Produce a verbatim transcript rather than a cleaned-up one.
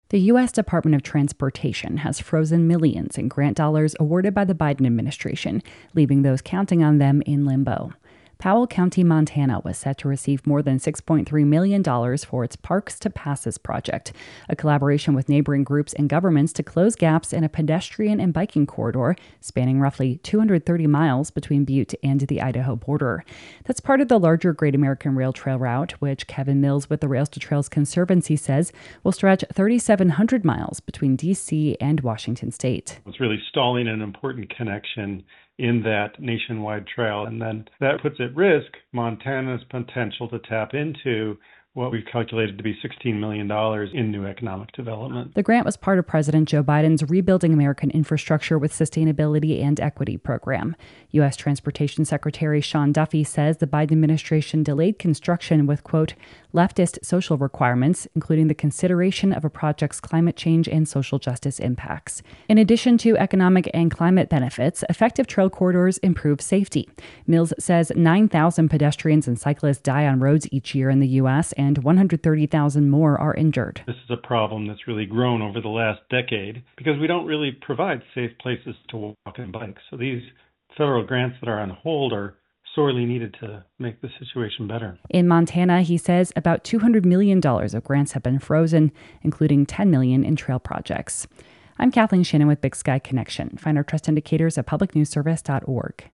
The U S Department of Transportation has frozen millions in grant dollars awarded by the Biden administration, leaving those counting on them in limbo. Powell County, Montana was set to receive more than six point three million dollars for its Parks to Passes project, a collaboration with neighboring groups and governments to close gaps in a pedestrian and biking corridor spanning roughly two hundred thirty miles between Butte and the Idaho border. That's part of the larger Great American Rail Trail route, which Kevin Mills with the Rails to Trails Conservancy says will stretch three thousand seven hundred miles between D C and Washington state. It's really stalling an important connection in that nationwide trail. And then that puts at risk Montana's potential to tap into what we've calculated to be sixteen million dollars in new economic development. The grant was part of President Joe Biden's Rebuilding American Infrastructure with Sustainability and Equity program. U S. Transportation Secretary Sean Duffy says the Biden administration delayed construction with, quote, leftist social requirements, including the consideration of a project's climate change and social justice impacts. In addition to economic and climate benefits, effective trail corridors improve safety. Mills says nine thousand pedestrians and cyclists die on roads each year in the U S, and one hundred thirty thousand more are injured. This is a problem that's really grown over the last decade because we don't really provide safe places to walk and bike. So these federal grants that are on hold are sorely needed to make the situation better. In Montana, he says about two hundred million dollars of grants have been frozen, including ten million dollars in trail projects. I'm Kathleen Shannon with Big Sky Connection. Find our trust indicators at public news service dot org.